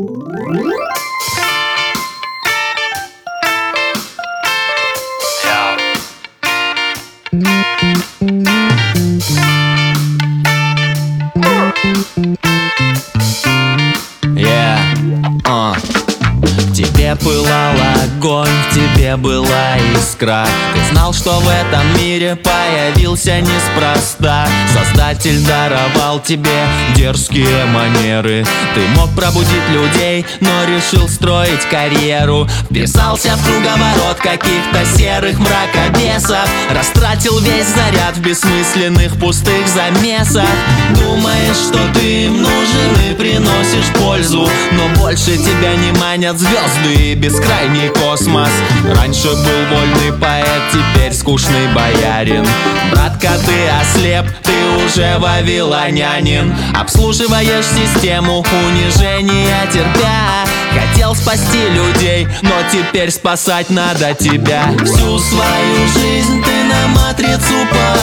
В тебе пылал огонь, в тебе была искра. Ты знал, что в этом мире появился неспроста. Создатель даровал тебе дерзкие манеры. Ты мог пробудить людей, но решил строить карьеру. Вписался в круговорот каких-то серых мракобесов. Растратил весь заряд в бессмысленных пустых замесах. Думаешь, что ты им нужен и приносишь пользу, но больше тебя не манят звезды и бескрайний космос. Раньше был вольный поэт, теперь скучный боярин. Братка, ты ослеп, ты уже вавилонянин. Обслуживаешь систему унижения терпя. Хотел спасти людей, но теперь спасать надо тебя. Всю свою жизнь ты на матрицу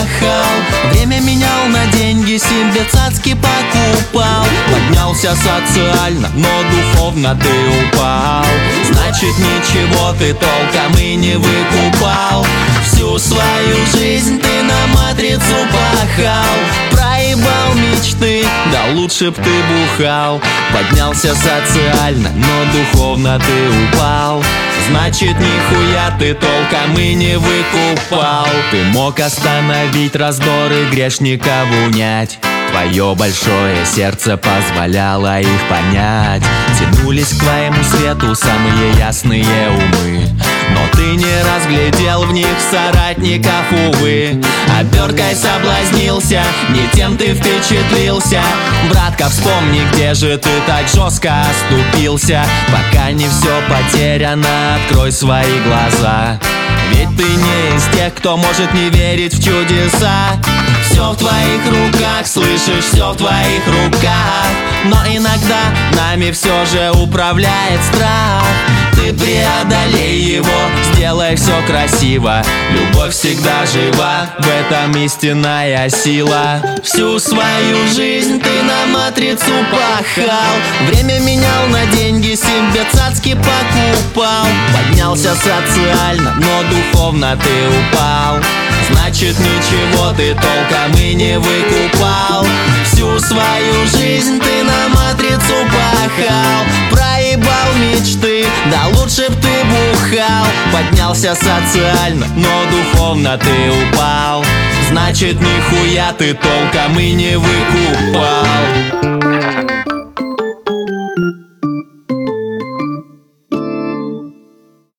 пахал. Время менял на деньги, себе цацки покупал. Поднялся социально, но духовно ты упал. Значит, ничего ты толком и не выкупал. Всю свою жизнь ты на матрицу пахал. Проебал мечты, да лучше б ты бухал. Поднялся социально, но духовно ты упал. Значит, нихуя ты толком и не выкупал. Ты мог остановить раздоры, грешников унять. Твое большое сердце позволяло их понять. Тянулись к твоему свету самые ясные умы, но ты не разглядел в них соратников, увы. Оберкой соблазнился, не тем ты впечатлился. Братка, вспомни, где же ты так жестко оступился. Пока не все потеряно, открой свои глаза. Ведь ты не из тех, кто может не верить в чудеса. Все в твоих руках, слышишь, все в твоих руках. Но иногда нами все же управляет страх. Ты преодолей его, сделай все красиво. Любовь всегда жива, в этом истинная сила. Всю свою жизнь ты на матрицу пахал. Время менял на деньги, себе цацки покупал. Поднялся социально, но духовно ты упал. Значит, ничего ты толком и не выкупал. Всю свою жизнь ты на матрицу пахал. Проебал мечты, да лучше б ты бухал. Поднялся социально, но духовно ты упал. Значит, нихуя ты толком и не выкупал.